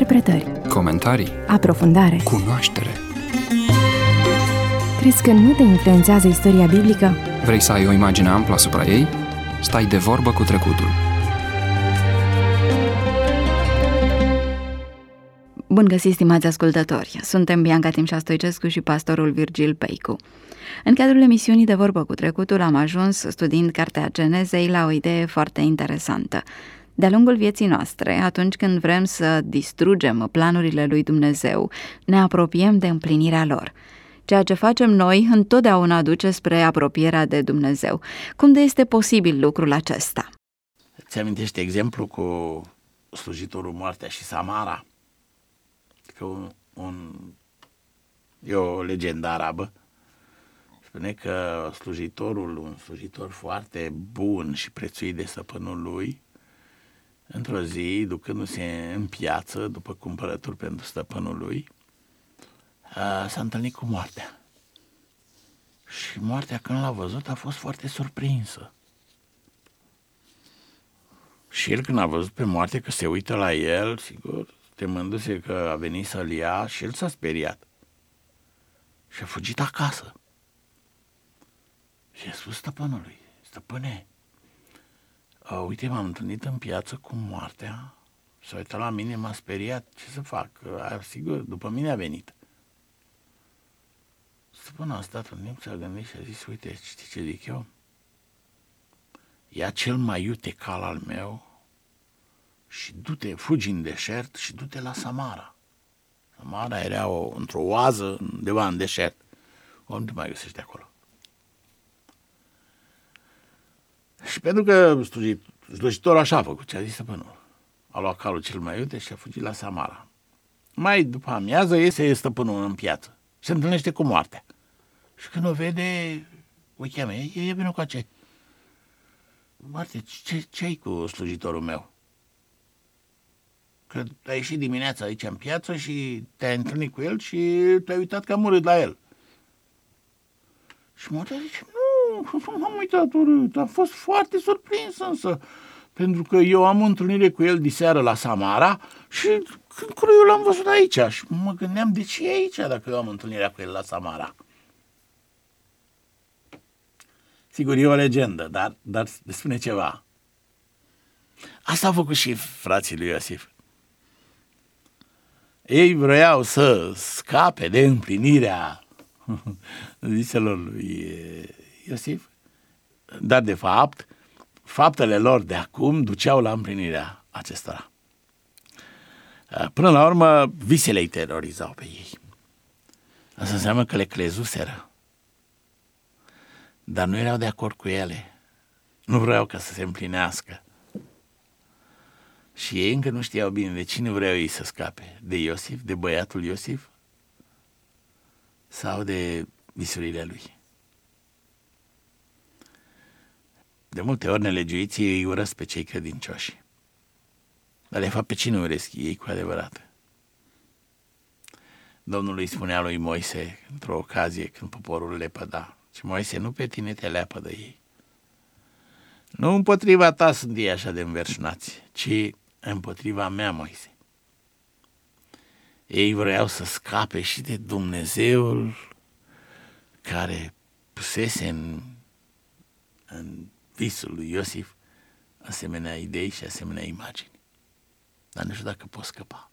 Interpretări, comentarii, aprofundare. cunoaștere. Crezi că nu te influențează istoria biblică? Vrei să ai o imagine amplă asupra ei? Stai de vorbă cu trecutul. Bun găsit, stimați ascultători! Suntem Bianca Timșa Stoicescu și pastorul Virgil Peicu. În cadrul emisiunii De vorbă cu trecutul am ajuns, studiind cartea Genezei, la o idee foarte interesantă. De-a lungul vieții noastre, atunci când vrem să distrugem planurile lui Dumnezeu, ne apropiem de împlinirea lor. Ceea ce facem noi întotdeauna duce spre apropierea de Dumnezeu. Cum de este posibil lucrul acesta? Îți amintești exemplu cu slujitorul Moartea și Samara? Că e o legendă arabă. Spune că un slujitor foarte bun și prețuit de stăpânul lui, într-o zi, ducându-se în piață după cumpărături pentru stăpânul lui, s-a întâlnit cu Moartea. Și Moartea, când l-a văzut, a fost foarte surprinsă. Și el, când a văzut pe Moarte că se uită la el, sigur, temându-se că a venit să-l ia, și el s-a speriat. Și a fugit acasă. Și a spus stăpânului: stăpâne, uite, m-am întâlnit în piață cu Moartea, s-a uitat la mine, m-a speriat, ce să fac? Sigur, după mine a venit. Stăpânul a stat un timp, s-a gândit și a zis: uite, știi ce zic eu? Ia cel mai iute cal al meu și du-te, fugi în deșert și du-te la Samara. Samara era într-o oază undeva în deșert. Nu te mai găsești acolo. Și pentru că slujitorul așa a făcut ce a zis stăpânul. A luat calul cel mai iute și a fugit la Samara. Mai după amiază iese stăpânul în piață și se întâlnește cu Moartea. Și când o vede, o cheamă: e vină cu aceea. Moarte, ce-ai cu slujitorul meu? Că ai ieșit dimineața aici în piață și te-ai întâlnit cu el și te-ai uitat că am urât la el. Și Moartea zice: nu m-am uitat urât, am fost foarte surprins însă, pentru că eu am o întâlnire cu el diseară la Samara și când eu l-am văzut aici și mă gândeam: de ce e aici dacă eu am întâlnirea cu el la Samara? Sigur, e o legendă, dar spune ceva. Asta au făcut și frații lui Iosif. Ei vreau să scape de împlinirea ziselor lui Iosif, dar de fapt, faptele lor de acum duceau la împlinirea acestora. Până la urmă, visele îi terorizau pe ei. Asta înseamnă că le crezuseră, dar nu erau de acord cu ele. Nu vreau ca să se împlinească. Și ei încă nu știau bine de cine vreau ei să scape. De Iosif, de băiatul Iosif sau de visurile lui. De multe ori nelegiuiții îi urăsc pe cei credincioși. Dar de fapt pe cine urăsc ei cu adevărat? Domnul îi spunea lui Moise într-o ocazie când poporul le păda: și Moise, nu pe tine te leapădă ei. Nu împotriva ta sunt ei așa de înverșunați, ci împotriva mea, Moise. Ei vreau să scape și de Dumnezeul care pusese în visul lui Iosif asemenea idei și asemenea imagini. Dar nu știu dacă pot scăpa.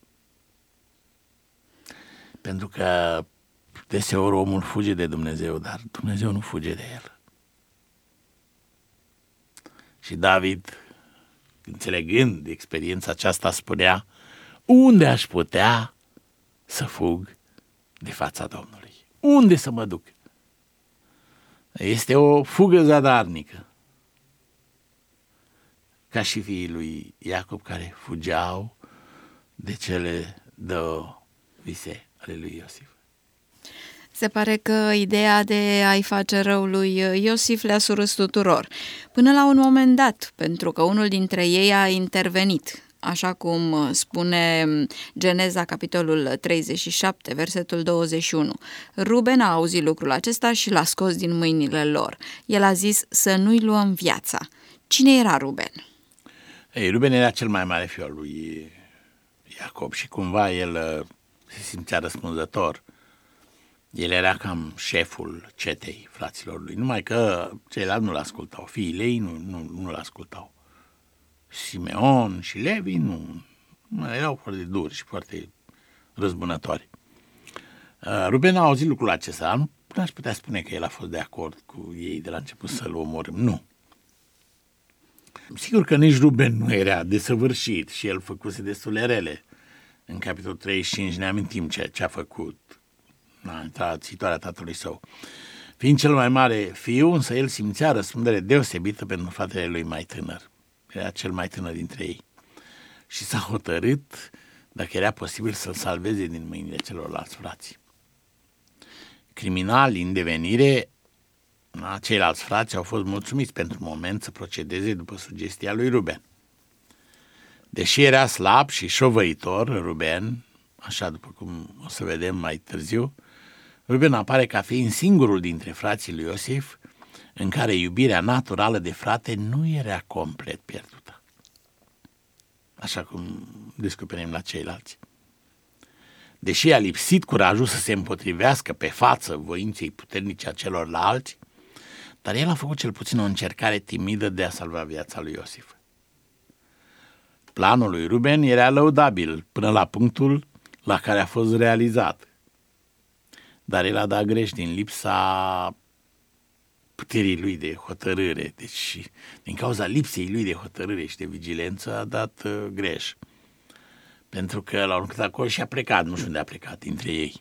Pentru că deseori omul fuge de Dumnezeu, dar Dumnezeu nu fuge de el. Și David, înțelegând de experiența aceasta, spunea: unde aș putea să fug de fața Domnului? Unde să mă duc? Este o fugă zadarnică, ca și fiii lui Iacob care fugeau de cele două vise ale lui Iosif. Se pare că ideea de a-i face rău lui Iosif le-a surâs tuturor, până la un moment dat, pentru că unul dintre ei a intervenit. Așa cum spune Geneza, capitolul 37, versetul 21. Ruben a auzit lucrul acesta și l-a scos din mâinile lor. El a zis să nu-i luăm viața. Cine era Ruben? Ruben era cel mai mare fiu al lui Iacob și cumva el se simțea răspunzător. El era cam șeful cetei fraților lui, numai că ceilalți nu-l ascultau, fiii ei nu-l ascultau. Simeon și Levi nu erau foarte duri și foarte răzbunători. Ruben a auzit lucrul acesta, nu aș putea spune că el a fost de acord cu ei de la început să-l omorâm, nu. Sigur că nici Ruben nu era desăvârșit și el făcuse destule rele. În capitolul 35 ne amintim ce a făcut în țitoarea tatălui său. Fiind cel mai mare fiu, însă el simțea răspundere deosebită pentru fratele lui mai tânăr. Era cel mai tânăr dintre ei. Și s-a hotărât, dacă era posibil, să-l salveze din mâinile celorlalți frați. Criminali în devenire, ceilalți frați au fost mulțumiți pentru moment să procedeze după sugestia lui Ruben. Deși era slab și șovăitor, Ruben, așa după cum o să vedem mai târziu, Ruben apare ca fiind singurul dintre frații lui Iosif în care iubirea naturală de frate nu era complet pierdută, așa cum descoperim la ceilalți. Deși a lipsit curajul să se împotrivească pe față voinței puternice a celorlalți, dar el a făcut cel puțin o încercare timidă de a salva viața lui Iosif. Planul lui Ruben era lăudabil până la punctul la care a fost realizat, dar el a dat greș din lipsa puterii lui de hotărâre, deci din cauza lipsei lui de hotărâre și de vigilență a dat greș. Pentru că l-au aruncat acolo și a plecat, nu știu unde a plecat dintre ei.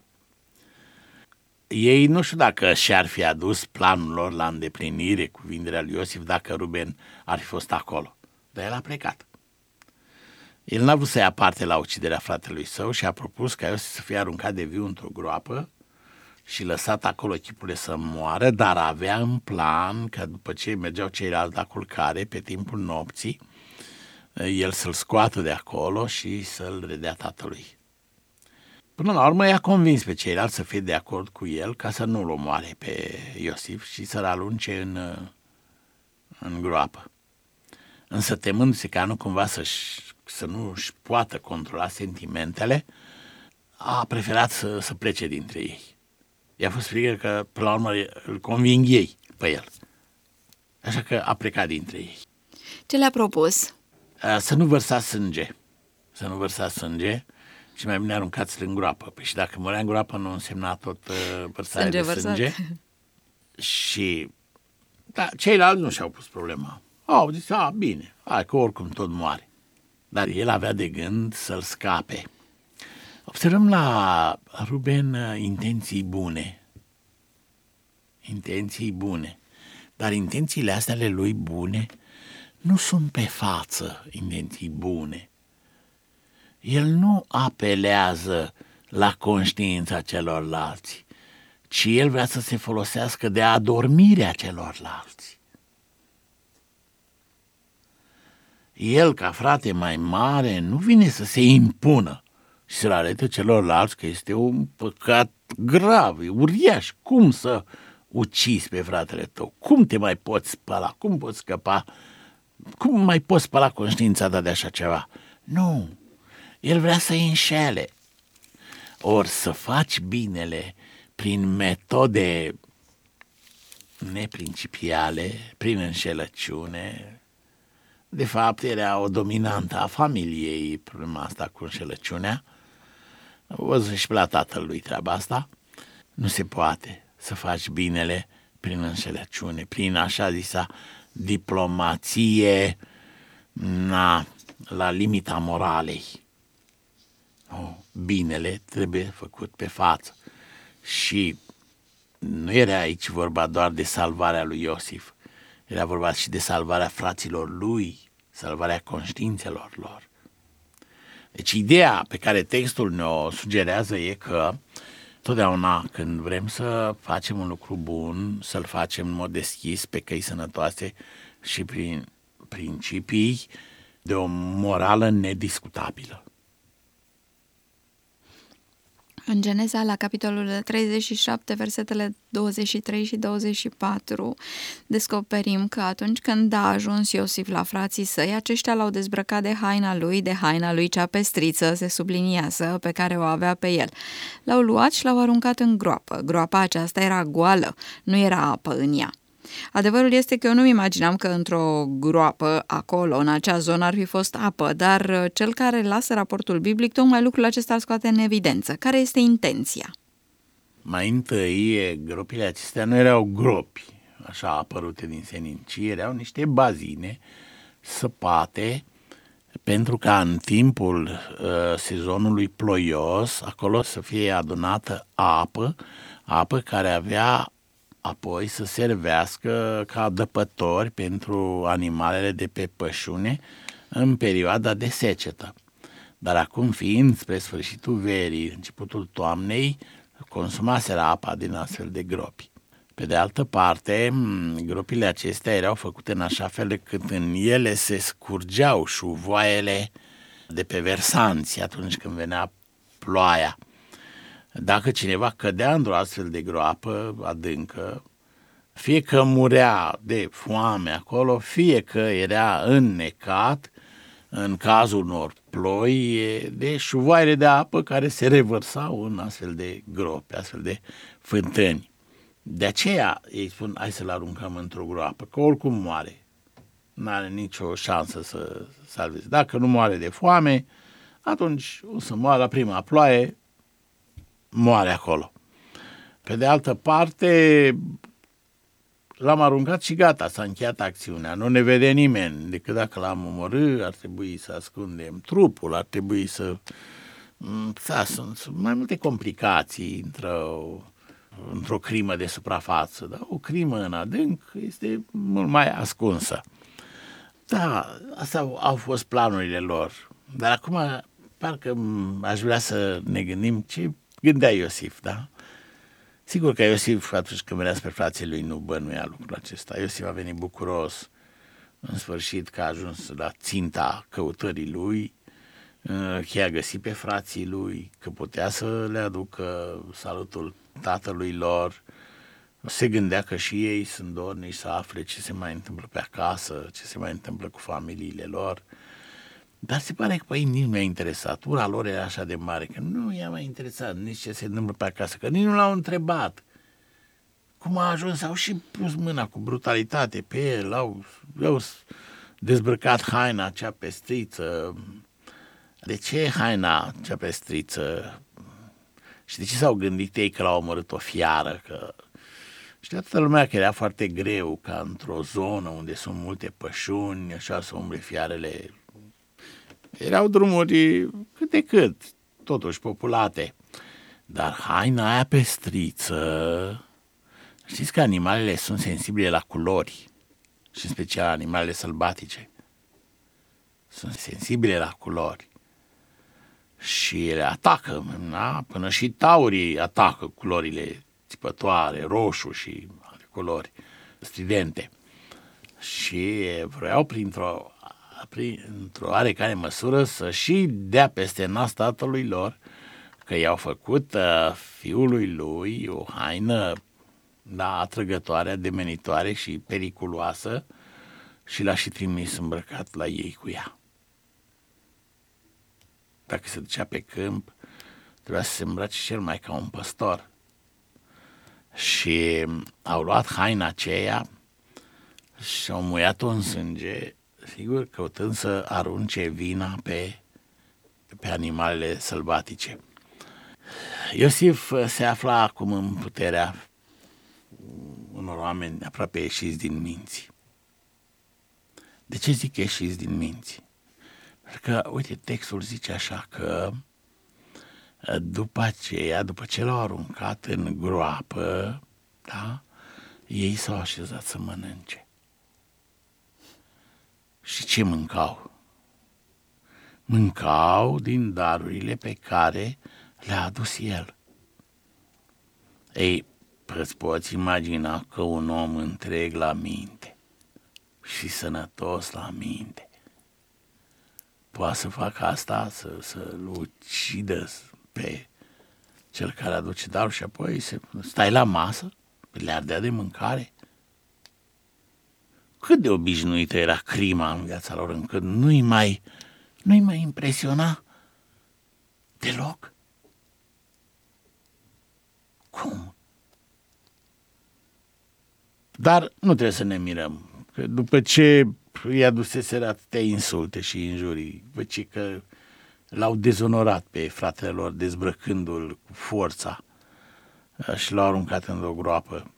Ei nu știu dacă și-ar fi adus planul lor la îndeplinire cu vinderea lui Iosif dacă Ruben ar fi fost acolo, dar el a plecat. El n-a vrut să ia parte la uciderea fratelui său și a propus ca Iosif să fie aruncat de viu într-o groapă și lăsat acolo chipurile să moară, dar avea în plan că după ce mergeau ceilalți la culcare pe timpul nopții, el să-l scoată de acolo și să-l redea tatălui. Până la urmă i-a convins pe ceilalți să fie de acord cu el ca să nu-l omoare pe Iosif și să-l arunce în groapă. Însă temându-se ca nu cumva să nu își poată controla sentimentele, a preferat să plece dintre ei. I-a fost frică că până la urmă îl conving ei pe el. Așa că a plecat dintre ei. Ce le-a propus? Să nu vărsați sânge. Să nu vărsați sânge și mai bine aruncați-l în groapă. Păi și dacă murea în groapă nu însemna tot vărsare de sânge. Și ceilalți nu și-au pus problema. Au zis, bine, hai că oricum tot moare. Dar el avea de gând să-l scape. Observăm la Ruben intenții bune. Intenții bune. Dar intențiile astea ale lui bune nu sunt pe față intenții bune. El nu apelează la conștiința celorlalți, ci el vrea să se folosească de adormirea celorlalți. El, ca frate mai mare, nu vine să se impună și să le arate celorlalți că este un păcat grav, uriaș. Cum să ucizi pe fratele tău? Cum te mai poți spăla? Cum poți scăpa? Cum mai poți spăla conștiința ta de așa ceva? Nu, el vrea să-i înșele. Ori să faci binele prin metode neprincipiale, prin înșelăciune. De fapt, era o dominantă a familiei problema asta cu înșelăciunea. A văzut și la tatălui treaba asta. Nu se poate să faci binele prin înșelăciune, prin așa zisa diplomație la limita moralei. Binele trebuie făcut pe față. Și nu era aici vorba doar de salvarea lui Iosif, era vorba și de salvarea fraților lui, salvarea conștiințelor lor. Deci ideea pe care textul ne-o sugerează e că totdeauna când vrem să facem un lucru bun, să-l facem în mod deschis, pe căi sănătoase și prin principii de o morală nediscutabilă. În Geneza, la capitolul 37, versetele 23 și 24, descoperim că atunci când a ajuns Iosif la frații săi, aceștia l-au dezbrăcat de haina lui cea pestriță, se subliniază, pe care o avea pe el. L-au luat și l-au aruncat în groapă. Groapa aceasta era goală, nu era apă în ea. Adevărul este că eu nu-mi imaginam că într-o groapă acolo, în acea zonă, ar fi fost apă, dar cel care lasă raportul biblic, tocmai lucrul acesta îl scoate în evidență. Care este intenția? Mai întâi, gropile acestea nu erau gropi, așa apărute din senin, ci erau niște bazine săpate, pentru ca în timpul sezonului ploios, acolo să fie adunată apă care avea apoi să servească ca adăpători pentru animalele de pe pășune în perioada de secetă. Dar acum, fiind spre sfârșitul verii, începutul toamnei, consumaseră apa din astfel de gropi. Pe de altă parte, gropile acestea erau făcute în așa fel încât în ele se scurgeau șuvoaiele de pe versanți atunci când venea ploaia. Dacă cineva cădea într-o astfel de groapă adâncă, fie că murea de foame acolo, fie că era înnecat, în cazul unor ploi, de șuvoaire de apă care se revărsau în astfel de gropi, astfel de fântâni. De aceea ei spun, hai să-l aruncăm într-o groapă, că oricum moare. N-are nicio șansă să salveze. Dacă nu moare de foame, atunci o să moară la prima ploaie, moare acolo. Pe de altă parte, l-am aruncat și gata, s-a încheiat acțiunea. Nu ne vede nimeni, decât dacă l-am omorât, ar trebui să ascundem trupul, ar trebui să... Sunt mai multe complicații într-o crimă de suprafață, dar o crimă în adânc este mult mai ascunsă. Da, astea au fost planurile lor, dar acum parcă aș vrea să ne gândim ce gândea Iosif, da? Sigur că Iosif, atunci când venea spre frații lui, nu bănuia lucrul acesta. Iosif a venit bucuros, în sfârșit, că a ajuns la ținta căutării lui, că i-a găsit pe frații lui, că putea să le aducă salutul tatălui lor. Se gândea că și ei sunt dornici să afle ce se mai întâmplă pe acasă, ce se mai întâmplă cu familiile lor. Dar se pare că pe ei nici nu i-a interesat. Ura lor era așa de mare că nu i-a mai interesat nici ce se întâmplă pe acasă, că nici nu l-au întrebat. Cum a ajuns, au și pus mâna cu brutalitate pe el, au dezbrăcat haina cea pestriță. De ce haina cea pestriță? Și de ce s-au gândit ei că l-au omorât o fiară? Că știa toată lumea că era foarte greu ca într-o zonă unde sunt multe pășuni, așa să umble fiarele. Erau drumuri cât de cât, totuși populate. Dar haina aia pestriță, știți că animalele sunt sensibile la culori, și în special animalele sălbatice. Sunt sensibile la culori și ele atacă, da? Până și taurii atacă culorile țipătoare, roșu și alte culori stridente. Și vreau printr-o oarecare măsură să și dea peste nas tatălui lor că i-au făcut fiului lui o haină atrăgătoare, ademenitoare și periculoasă și l-a și trimis îmbrăcat la ei cu ea. Dacă se ducea pe câmp, trebuia să se îmbrace cel mai ca un păstor. Și au luat haina aceea și au muiat-o în sânge, sigur, căutând să arunce vina pe animalele sălbatice. Iosif se afla acum în puterea unor oameni aproape ieșiți din minți. De ce zic ieșiți din minți? Pentru că, uite, textul zice așa că după aceea, după ce l-au aruncat în groapă, da, ei s-au așezat să mănânce. Și ce mâncau? Mâncau din darurile pe care le-a adus el. Ei, îți poți imagina că un om întreg la minte și sănătos la minte poate să facă asta, să-l ucidă pe cel care aduce darul și apoi stai la masă, le-ar dea de mâncare. Cât de obișnuită era crima în viața lor, încât nu-i mai impresiona deloc. Cum? Dar nu trebuie să ne mirăm, că după ce îi aduseseră atâtea insulte și injurii, după ce că l-au dezonorat pe fratele lor dezbrăcându-l cu forța și l-au aruncat într-o groapă,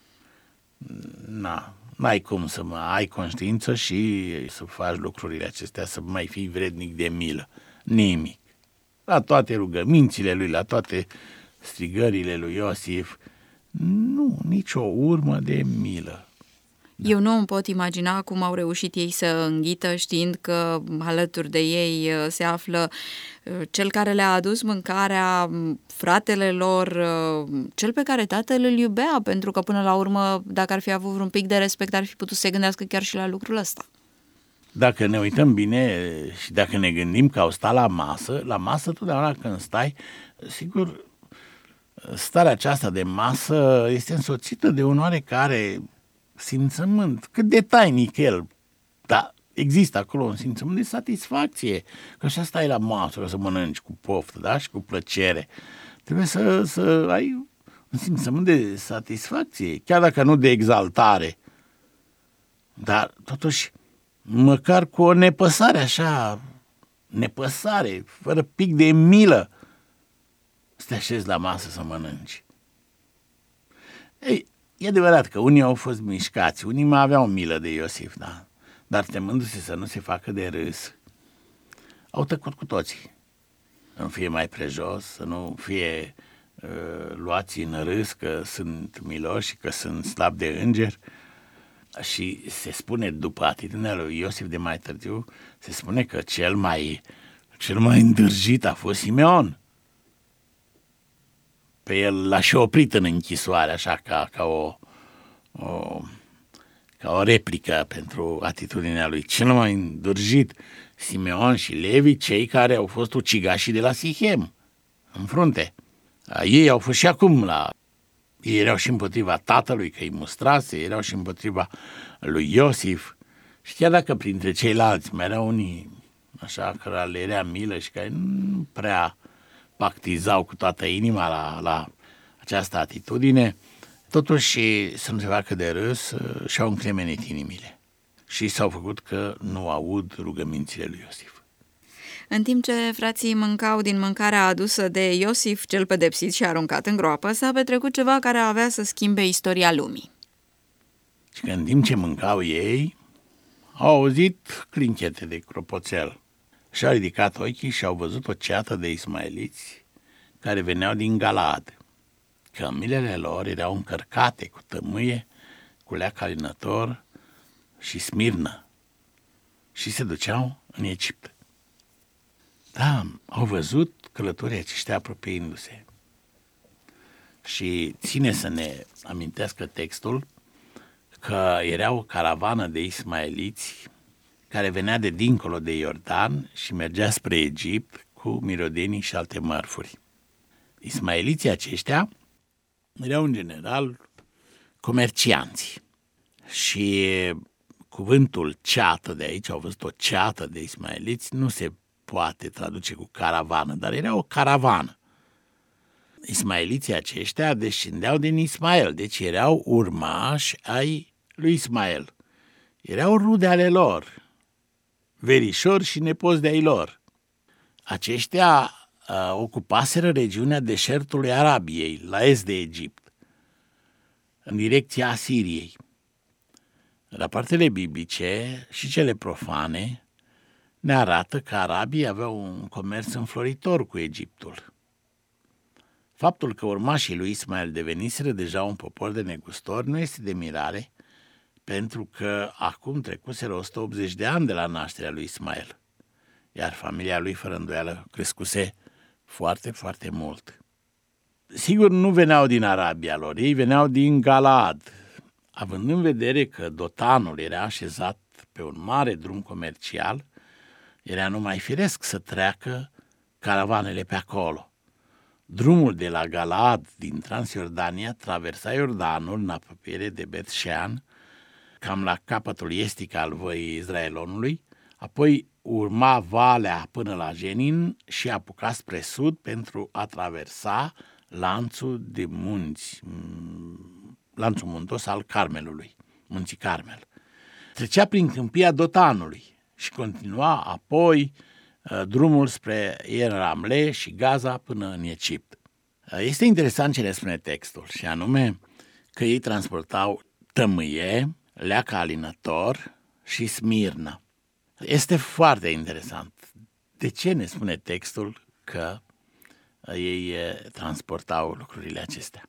n-ai cum să ai conștiință și să faci lucrurile acestea, să mai fii vrednic de milă. Nimic. La toate rugămințile lui, la toate strigările lui Iosif, nu, nicio urmă de milă. Da. Eu nu îmi pot imagina cum au reușit ei să înghită știind că alături de ei se află cel care le-a adus mâncarea, fratele lor, cel pe care tatăl îl iubea, pentru că până la urmă, dacă ar fi avut vreun pic de respect, ar fi putut să se gândească chiar și la lucrul ăsta. Dacă ne uităm bine și dacă ne gândim că au stat la masă totdeauna când stai, sigur, starea aceasta de masă este însoțită de un oarecare simțământ, cât de tainic el, dar există acolo un simțământ de satisfacție, că așa stai la masă, să mănânci cu poftă, da? Și cu plăcere. Trebuie să ai un simțământ de satisfacție, chiar dacă nu de exaltare, dar totuși măcar cu o nepăsare așa, nepăsare, fără pic de milă, să te așezi la masă să mănânci. Ei, e adevărat că unii au fost mișcați, unii mai aveau milă de Iosif, da? Dar temându-se să nu se facă de râs, au tăcut cu toții. Să nu fie mai prejos, să nu fie luați în râs că sunt miloși, că sunt slabi de înger. Și se spune, după atitudinea lui Iosif de mai târziu, se spune că cel mai îndârjit a fost Simeon. Pe el l-a și oprit în închisoare, așa ca o replică pentru atitudinea lui. Cel mai îndârjit, Simeon și Levi, cei care au fost ucigașii de la Sichem, în frunte. Ei au fost și acum ei erau și împotriva tatălui, că îi mustrase, erau și împotriva lui Iosif. Și chiar dacă printre ceilalți mai erau unii așa care le era milă și care nu prea pactizau cu toată inima la această atitudine, totuși, să nu se facă de râs, și-au încremenit inimile și s-au făcut că nu aud rugămințile lui Iosif. În timp ce frații mâncau din mâncarea adusă de Iosif, cel pedepsit și aruncat în groapă, s-a petrecut ceva care avea să schimbe istoria lumii. Și că în timp ce mâncau ei, au auzit clinchete de clopoțel. Și-au ridicat ochii și au văzut o ceată de ismaeliți care veneau din Galaad. Cămilele lor erau încărcate cu tămâie, cu leac alinător și smirnă și se duceau în Egipt. Da, au văzut călătorii aceștia apropiindu-se. Și ține să ne amintească textul că era o caravană de ismaeliți care venea de dincolo de Iordan și mergea spre Egipt cu mirodenii și alte mărfuri. Ismaeliții aceștia erau în general comercianți și cuvântul ceată de aici, au văzut o ceată de ismaeliți, nu se poate traduce cu caravană, dar era o caravană. Ismaeliții aceștia descendeau din Ismael, deci erau urmași ai lui Ismael. Erau rude ale lor, verișori și nepoți de ai lor. Aceștia ocupaseră regiunea deșertului Arabiei, la est de Egipt, în direcția Asiriei. Rapoartele biblice și cele profane ne arată că arabii aveau un comerț înfloritor cu Egiptul. Faptul că urmașii lui Ismael deveniseră deja un popor de negustori nu este de mirare, pentru că acum trecuseră 180 de ani de la nașterea lui Ismael, iar familia lui, fără îndoială, crescuse foarte, foarte mult. Sigur, nu veneau din Arabia lor, ei veneau din Galaad, având în vedere că Dotanul era așezat pe un mare drum comercial, era numai firesc să treacă caravanele pe acolo. Drumul de la Galaad din Transjordania traversa Iordanul în apropiere de Bet-Shean, cam la capătul estic al văii Israelonului, apoi urma valea până la Jenin și apuca spre sud pentru a traversa lanțul de munți, lanțul muntos al Carmelului, munții Carmel. Trecea prin câmpia Dotanului și continua apoi drumul spre Ien-Ramle și Gaza până în Egipt. Este interesant ce ne spune textul, și anume că ei transportau tămâie, leacă alinător și smirnă. Este foarte interesant. De ce ne spune textul că ei transportau lucrurile acestea?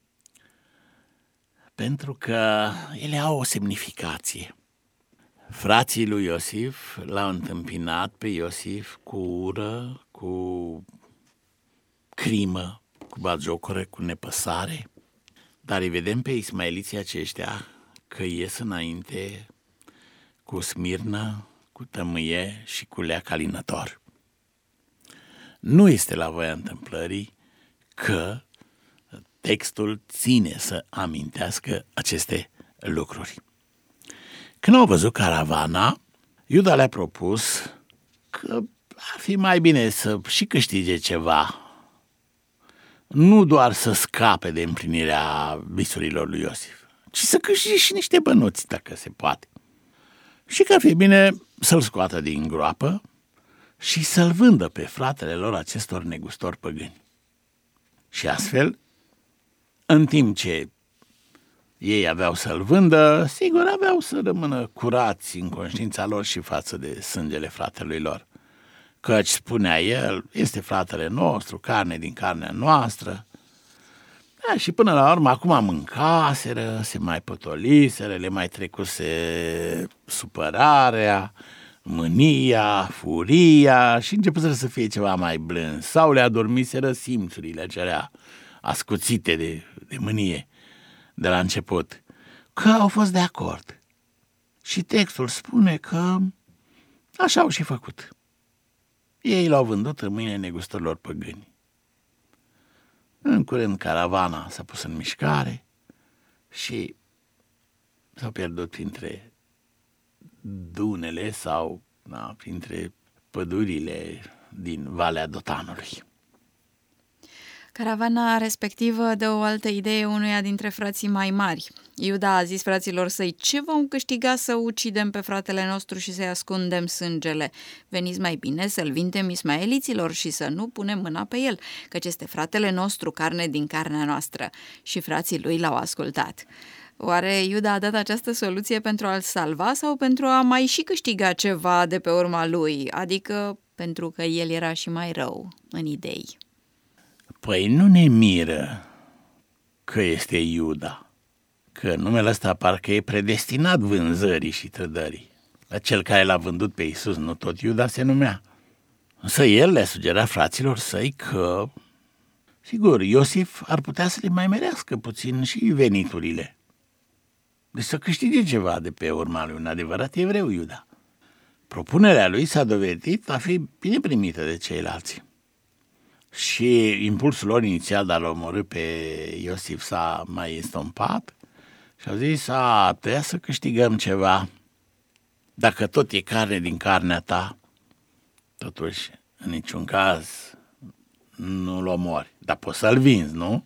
Pentru că ele au o semnificație. Frații lui Iosif l-au întâmpinat pe Iosif cu ură, cu crimă, cu batjocură, cu nepăsare, dar îi vedem pe ismaeliții aceștia că ies înainte cu smirnă, cu tămâie și cu leac alinător. Nu este la voia întâmplării că textul ține să amintească aceste lucruri. Când au văzut caravana, Iuda le-a propus că ar fi mai bine să și câștige ceva, nu doar să scape de împlinirea visurilor lui Iosif, ci să câștige și niște bănuți, dacă se poate. Și că ar fi bine să-l scoată din groapă și să-l vândă pe fratele lor acestor negustori păgâni. Și astfel, în timp ce ei aveau să-l vândă, sigur aveau să rămână curați în conștiința lor și față de sângele fratelui lor. Căci, spunea el, este fratele nostru, carne din carnea noastră. Da, și până la urmă, acum mâncaseră, se mai potoliseră, le mai trecuse supărarea, mânia, furia și începuseră să fie ceva mai blâns. Sau le adormiseră simțurile acelea ascuțite de mânie de la început, că au fost de acord. Și textul spune că așa au și făcut. Ei l-au vândut în mâinile negustorilor păgâni. În curând caravana s-a pus în mișcare și s-au pierdut printre dunele sau printre pădurile din Valea Dotanului. Caravana respectivă dă o altă idee unuia dintre frații mai mari. Iuda a zis fraților săi: ce vom câștiga să ucidem pe fratele nostru și să-i ascundem sângele? Veniți mai bine să-l vindem ismaeliților și să nu punem mâna pe el, căci este fratele nostru, carne din carnea noastră. Și frații lui l-au ascultat. Oare Iuda a dat această soluție pentru a-l salva sau pentru a mai și câștiga ceva de pe urma lui, adică pentru că el era și mai rău în idei? Păi nu ne miră că este Iuda, că numele ăsta parcă e predestinat vânzării și trădării. La cel care l-a vândut pe Iisus, nu tot Iuda se numea. Însă el le-a sugerat fraților săi că, sigur, Iosif ar putea să le mai merească puțin și veniturile. Deci să câștige ceva de pe urma lui un adevărat evreu, Iuda. Propunerea lui s-a dovedit a fi bine primită de ceilalți. Și impulsul lor inițial de a-l omorî pe Iosif s-a mai estompat și au zis: trebuia să câștigăm ceva. Dacă tot e carne din carnea ta, totuși, în niciun caz, nu-l omori. Dar poți să-l vinzi, nu?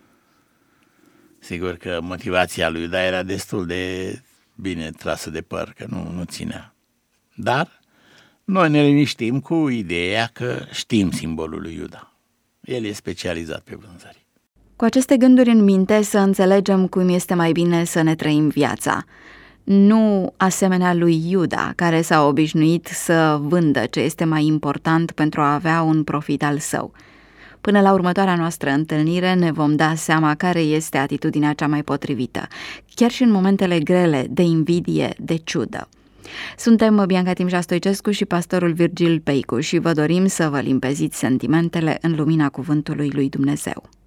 Sigur că motivația lui Iuda era destul de bine trasă de păr, că nu ținea. Dar noi ne liniștim cu ideea că știm simbolul lui Iuda. El e specializat pe vânzări. Cu aceste gânduri în minte, să înțelegem cum este mai bine să ne trăim viața. Nu asemenea lui Iuda, care s-a obișnuit să vândă ce este mai important pentru a avea un profit al său. Până la următoarea noastră întâlnire ne vom da seama care este atitudinea cea mai potrivită, chiar și în momentele grele, de invidie, de ciudă. Suntem Bianca Timșa Stoicescu și pastorul Virgil Peicu și vă dorim să vă limpeziți sentimentele în lumina cuvântului lui Dumnezeu.